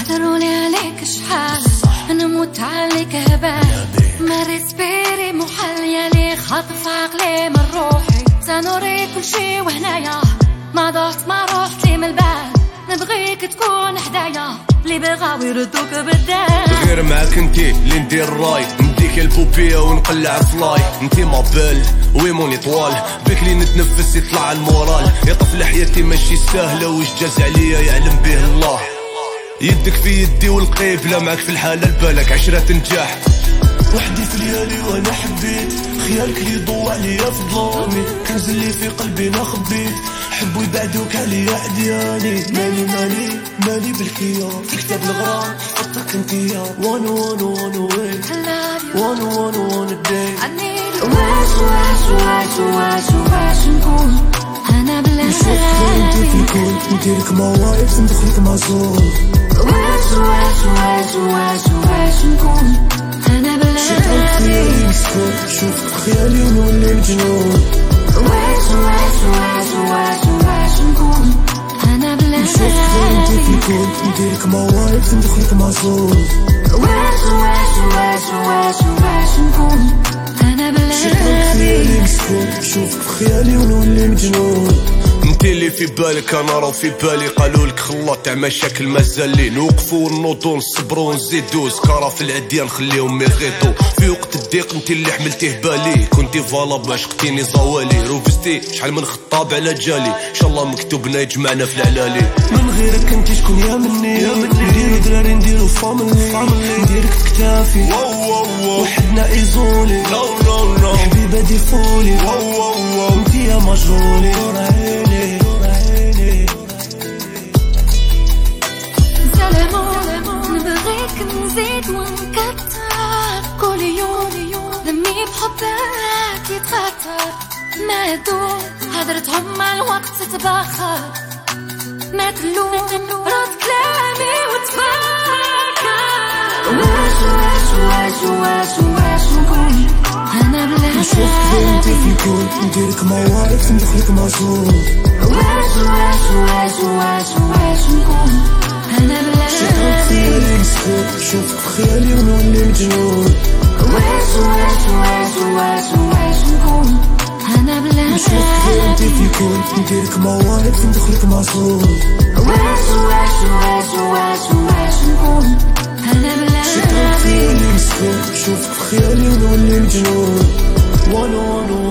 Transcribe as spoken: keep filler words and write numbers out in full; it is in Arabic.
هضرولي عليك شحال انا موت عليك هبال ما ريسبيري محال يالي خاطف عقلي من روحي سنوري كل شي وهنايا ما ضعت ما روحت لي من البال نبغيك تكون حدايا اللي بغاو يردوك بالدال غير معاك انتي اللي ندير الراي نديك البوبية ونقلع فلاي انتي ما بال وي موني طوال بك لي نتنفس يطلع المورال يا طفل حياتي ماشي سهلة وش جاز عليا يعلم به الله يدك في يدي والقيبلة معك في الحالة البالك عشرة نجاح وحدي في ليالي وانا حبيت خيالك اللي ضوى عليا في ظلامي كنز اللي في قلبي انا خبيت حبوا يبعدوك عليا عدياني مالي مالي مالي بالكيا في كتاب الغرام حطك انتيا وانا وانا وانا وين وانا وانا وانا الداي واش واش واش واش واش نكون انا بلا نشوف انتي في الكون نديرك مواقف ندخلك معزول واش واش واش واش واش نكون انا بلا شوف خيالي ونولي مجنون واش واش واش واش واش نكون انا بلا نشوف انتي في الكون نديرك مواقف ندخلك معزول واش واش واش واش واش نكون انا بلا خيالي مسكون شوفك في خيالي ونولي مجنون انتي اللي في بالك انا راه في بالي قالوا لك خلاط تاع مشاكل مازال لي نوقفوا ونوضوا نصبروا نزيدوا سكاره في العديان نخليهم يغيطوا في وقت الضيق انتي اللي حملتيه بالي كنتي فالاب عشقتيني زوالي روفستي شحال من خطاب على جالي ان شاء الله مكتوبنا يجمعنا في العلالي من غيرك انتي شكون يا مني نديرو دراري نديرو فاميلي نديرك في كتافي وحدنا ايزولي حبيبه ديفولي انتي يا مجرولي نبغيك نزيد ونكتر كل يوم دمي بحبك يتخطر ما يدوم هدرتهم مع الوقت تتبخر ما تلوم رد كلامي وتفكر واش واش واش واش واش نكون انا بلا نشوف انتي في الكون نديرك مواقف ندخلك معزول واش واش واش واش واش نكون انا بلا شوفك في خيالي ونولي مجنون واش واش واش واش واش نكون انا بلا نشوف انتي في الكون نديرك مواقف ندخلك معزول واش واش واش واش واش نكون انا بلا شوفك في خيالي ونولي مجنون وانا وانا